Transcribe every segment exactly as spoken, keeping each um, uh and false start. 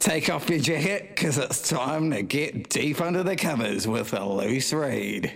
Take off your jacket, because it's time to get deep under the covers with a loose read.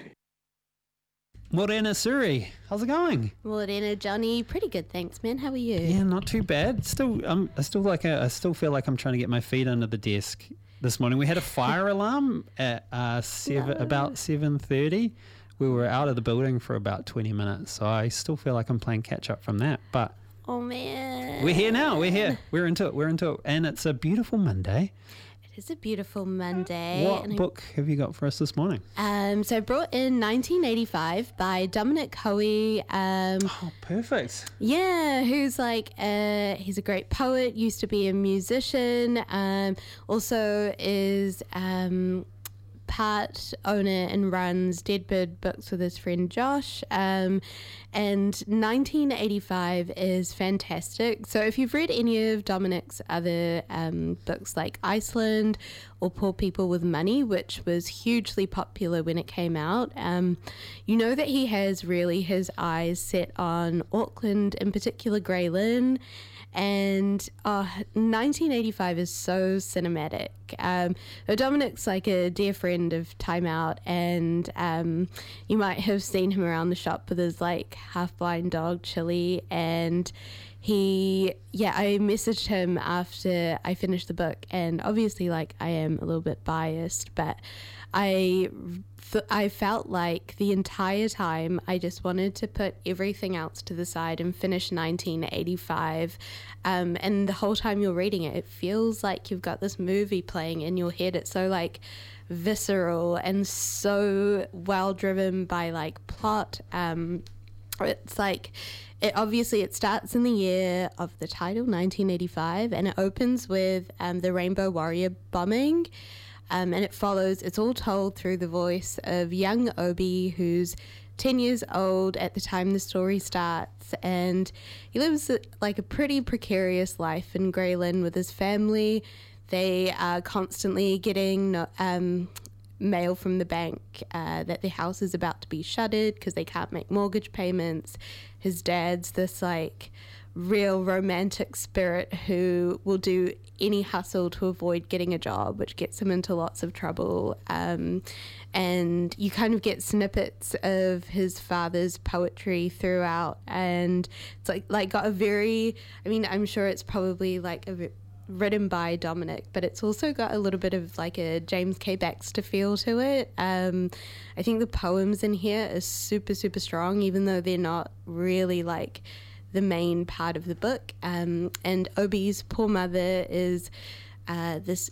Morena Suri, how's it going? Morena Johnny, pretty good, thanks, man. How are you? Yeah, not too bad. Still, um, I still like, a, I still feel like I'm trying to get my feet under the desk. This morning we had a fire alarm at uh, seven, No. about seven thirty. We were out of the building for about twenty minutes, so I still feel like I'm playing catch up from that. But Oh man, we're here now. We're here. We're into it. We're into it, and it's a beautiful Monday. It is a beautiful Monday. What and I- book have you got for us this morning? Um, so I brought in nineteen eighty-five by Dominic Hoey. Um, Oh, perfect. yeah, who's like uh, he's a great poet. Used to be a musician. Um, also is um. part owner and runs Deadbird Books with his friend Josh. Um, and nineteen eighty-five is fantastic. So if you've read any of Dominic's other um, books like Iceland or Poor People with Money, which was hugely popular when it came out, um, you know that he has really his eyes set on Auckland, in particular Grey Lynn. And uh, nineteen eighty-five is so cinematic. Um, Dominic's like a dear friend of Time Out, and um, you might have seen him around the shop with his like half-blind dog Chili. And he, yeah, I messaged him after I finished the book, and obviously, like, I am a little bit biased, but I. I felt like the entire time I just wanted to put everything else to the side and finish nineteen eighty-five. Um, and the whole time you're reading it, it feels like you've got this movie playing in your head. It's so like visceral and so well driven by like plot. Um, it's like it obviously it starts in the year of the title, nineteen eighty-five, and it opens with um, the Rainbow Warrior bombing. Um, and it follows, it's all told through the voice of young Obi, who's ten years old at the time the story starts. And he lives like a pretty precarious life in Grey Lynn with his family. They are constantly getting um, mail from the bank uh, that their house is about to be shuttered because they can't make mortgage payments. His dad's this like real romantic spirit who will do any hustle to avoid getting a job, which gets him into lots of trouble. Um, and you kind of get snippets of his father's poetry throughout, and it's like like got a very, I mean, I'm sure it's probably like a written by Dominic, but it's also got a little bit of like a James K. Baxter feel to it. Um, I think the poems in here are super, super strong, even though they're not really like the main part of the book. Um, and Obi's poor mother is uh, this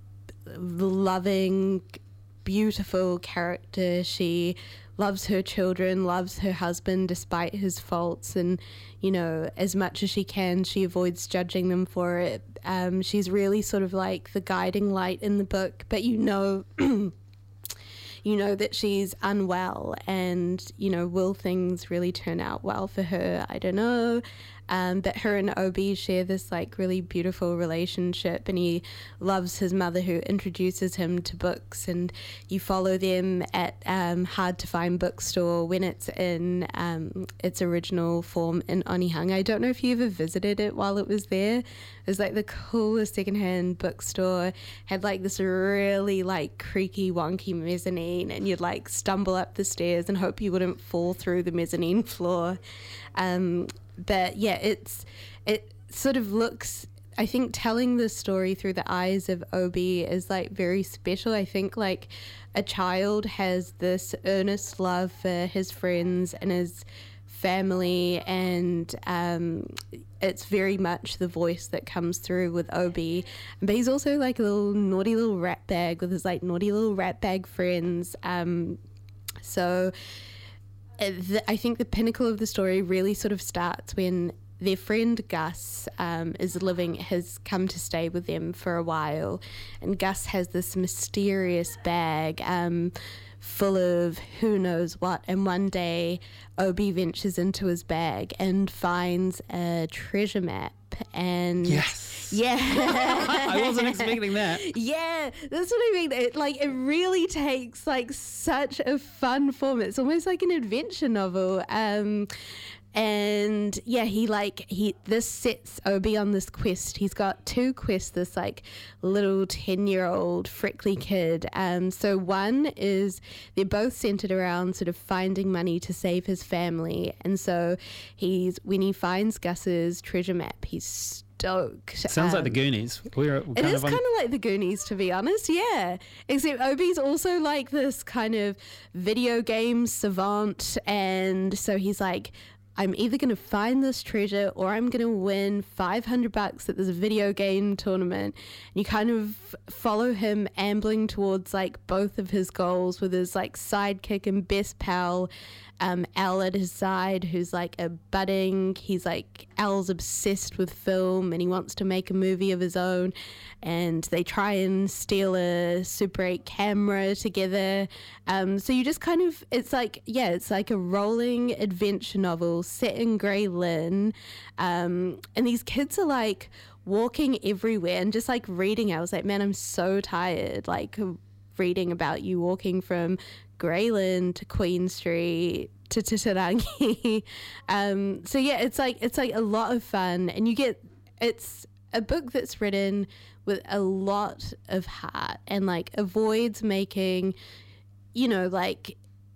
loving, beautiful character. She loves her children, loves her husband despite his faults, and, you know, as much as she can, she avoids judging them for it. Um, she's really sort of like the guiding light in the book, but you know... you know that she's unwell, and, you know, will things really turn out well for her? I don't know. Um, but her and Obi share this like really beautiful relationship, and he loves his mother who introduces him to books, and you follow them at um, Hard to Find Bookstore when it's in um, its original form in Onehunga. I don't know if you ever visited it while it was there. It was like the coolest secondhand bookstore, had like this really like creaky wonky mezzanine, and you'd like stumble up the stairs and hope you wouldn't fall through the mezzanine floor. Um, but yeah, it's it sort of looks, I think telling the story through the eyes of Obi is like very special. I think like a child has this earnest love for his friends and his family, and um, it's very much the voice that comes through with Obi. But he's also like a little naughty little rat bag with his like naughty little rat bag friends. Um, so the, I think the pinnacle of the story really sort of starts when their friend Gus um, is living, has come to stay with them for a while, and Gus has this mysterious bag um, full of who knows what, and one day Obi ventures into his bag and finds a treasure map, and Yes. yeah. I wasn't expecting that. Yeah, that's what I mean. It like it really takes like such a fun form. It's almost like an adventure novel. Um, and yeah, he like he this sets Obi on this quest. He's got two quests. This like little ten year old freckly kid. Um, so one is they're both centered around sort of finding money to save his family, and so he's when he finds Gus's treasure map, he's stoked. Sounds um, like the Goonies. We're, we're It kind is of on- kind of like the Goonies, to be honest, yeah. Except Obi's also like this kind of video game savant, and so he's like, I'm either going to find this treasure or I'm going to win five hundred bucks at this video game tournament. And you kind of follow him ambling towards like both of his goals with his like sidekick and best pal, um, Al at his side, who's like a budding, he's like, Al's obsessed with film and he wants to make a movie of his own. And they try and steal a Super eight camera together. Um, so you just kind of, it's like, yeah, it's like a rolling adventure novel set in Grey Lynn. Um, and these kids are like walking everywhere and just like reading. I was like, man, I'm so tired. Like reading about you walking from Grey Lynn to Queen Street to Titirangi. um, so yeah, it's like, it's like a lot of fun, and you get, it's a book that's written with a lot of heart and like avoids making, you know, like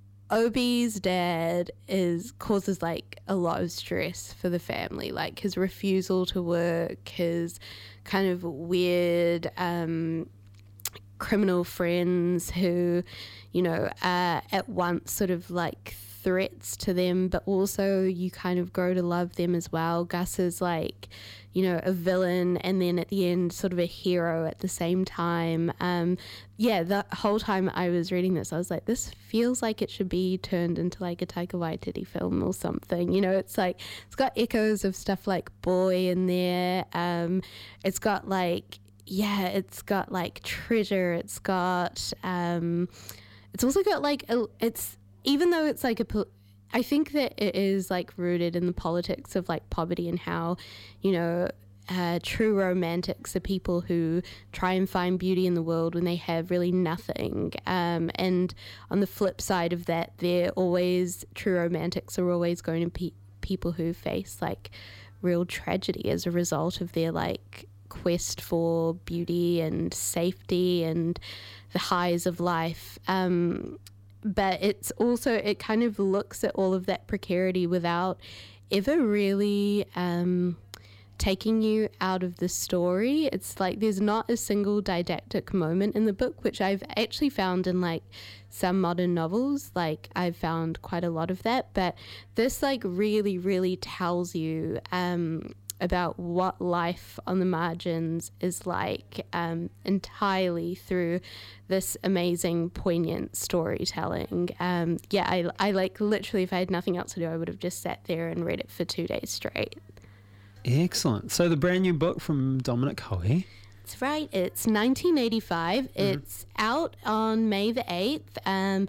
Obi's dad is causes like a lot of stress for the family, like his refusal to work, his kind of weird um, criminal friends who, you know, are at once sort of like threats to them, but also you kind of grow to love them as well. Gus is like, you know, a villain and then at the end sort of a hero at the same time. Um, yeah, the whole time I was reading this, I was like, this feels like it should be turned into like a Taika Waititi film or something. You know, it's like, it's got echoes of stuff like Boy in there. Um, it's got like, yeah, it's got like treasure. It's got, um, it's also got like, a, it's, even though it's like a, I think that it is like rooted in the politics of like poverty and how, you know, uh, true romantics are people who try and find beauty in the world when they have really nothing. Um, and on the flip side of that, they're always, true romantics are always going to be people who face like real tragedy as a result of their like quest for beauty and safety and the highs of life. Um, but it's also, it kind of looks at all of that precarity without ever really um, taking you out of the story. It's like there's not a single didactic moment in the book, which I've actually found in like some modern novels. Like I've found quite a lot of that, but this like really, really tells you um, about what life on the margins is like um, entirely through this amazing, poignant storytelling. Um, yeah, I, I like literally, if I had nothing else to do, I would have just sat there and read it for two days straight. Excellent. So the brand new book from Dominic Hoey. That's right. It's nineteen eighty-five. Mm-hmm. It's out on May the eighth. Um,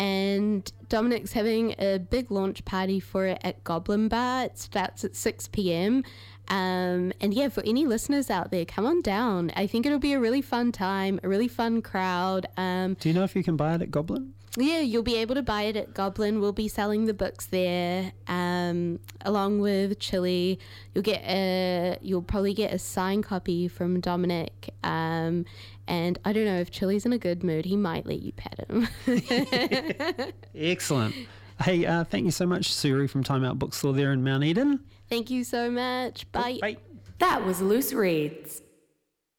and Dominic's having a big launch party for it at Goblin Bar. It starts at six p.m. Um, and yeah, for any listeners out there, come on down. I think it'll be a really fun time, a really fun crowd. Um, Do you know if you can buy it at Goblin? Yeah, you'll be able to buy it at Goblin. We'll be selling the books there, um, along with Chili. You'll get a, you'll probably get a signed copy from Dominic. Um, and I don't know, if Chili's in a good mood, he might let you pet him. Excellent. Hey, uh, thank you so much, Suri from Time Out Bookstore there in Mount Eden. Thank you so much. Bye. Bye. That was Loose Reads.